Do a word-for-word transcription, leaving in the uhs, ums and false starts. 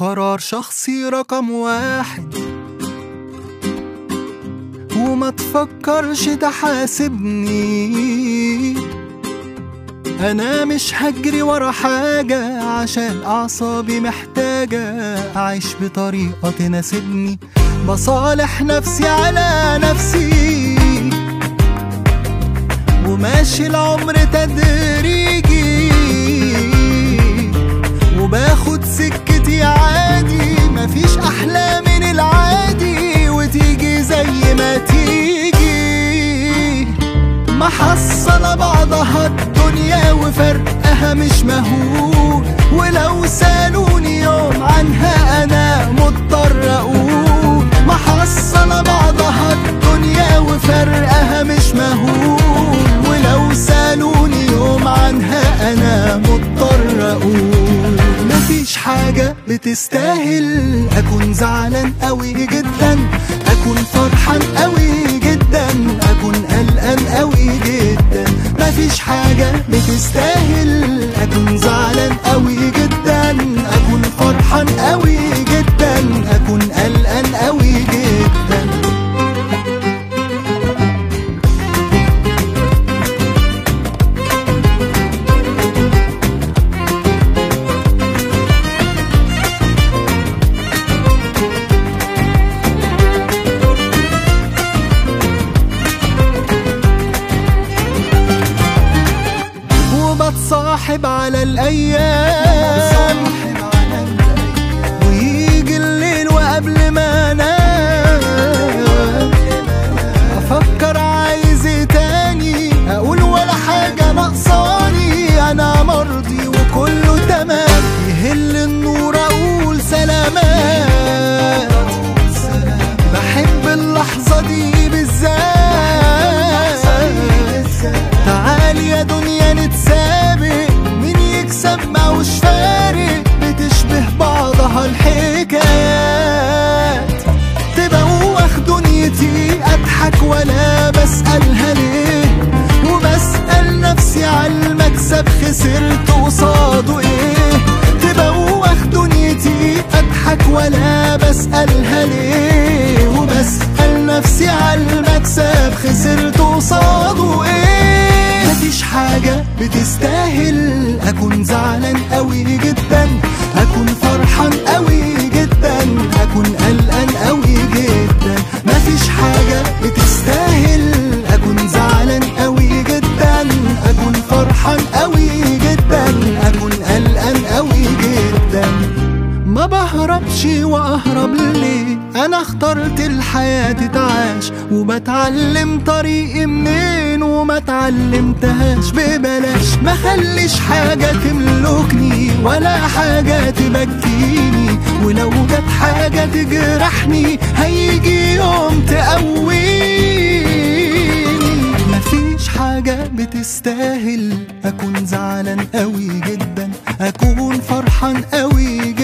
قرار شخصي رقم واحد، وما تفكرش تحاسبني. أنا مش هجري ورا حاجة عشان أعصابي محتاجة أعيش بطريقة تناسبني. بصالح نفسي على نفسي وماشي العمر تدريجي، وباخد سكتي عادي. مفيش أحلى من العادي وتيجي زي ما تيجي. محصلة بعضها الدنيا وفرقها مش مهول، ولو سألوني يوم عنها أنا مضطر أقول. محصلة بعضها الدنيا وفرقها مش مهول، ولو سألوني يوم عنها أنا مضطر أقول. مفيش حاجة بتستاهل أكون زعلان قوي جدا، أكون فرحان قوي جدا، أكون قلقان قوي جدا. مفيش حاجة بتستاهل أكون زعلان قوي جدا، أكون فرحان قوي جدا، أكون قلقان قوي جدا. بتصاحب على الأيام ويجي الليل وقبل ما انام أفكر عايز ايه تاني، أقول ولا حاجة ناقصاني، أنا مرضي وكله تمام. يهل النور أقول سلامات، بحب اللحظة دي بالذات. تعالي يا دنيا نتسابق، مين يكسب معوش فارق. بتشبه بعضها الحكايات، تبوخ دنيتي أضحك ولا بسألها ليه، وبسأل نفسي عالمكسب خسرت قصاده ايه. تبوخ دنيتي أضحك ولا بسألها ليه، وبسأل نفسي عالمكسب خسرت قصاده ايه. مفيش حاجة بتستاهل أكون زعلان قوي جدا، أكون فرحان قوي جدا، أكون قلقان قوي جدا. مفيش حاجة بتستاهل أكون زعلان قوي جدا، أكون فرحان قوي جدا، أكون قلقان قوي جدا. ما بهربش وأهرب ليه، أنا اخترت الحياة تتعاش، وبتعلم طريقي منين وما تعلمتهاش ببلاش. ما خليش حاجة تملكني ولا حاجة تبكيني، ولو جت حاجة تجرحني هيجي يوم تقويني. مفيش حاجة بتستاهل أكون زعلان قوي جدا، أكون فرحان قوي جدا،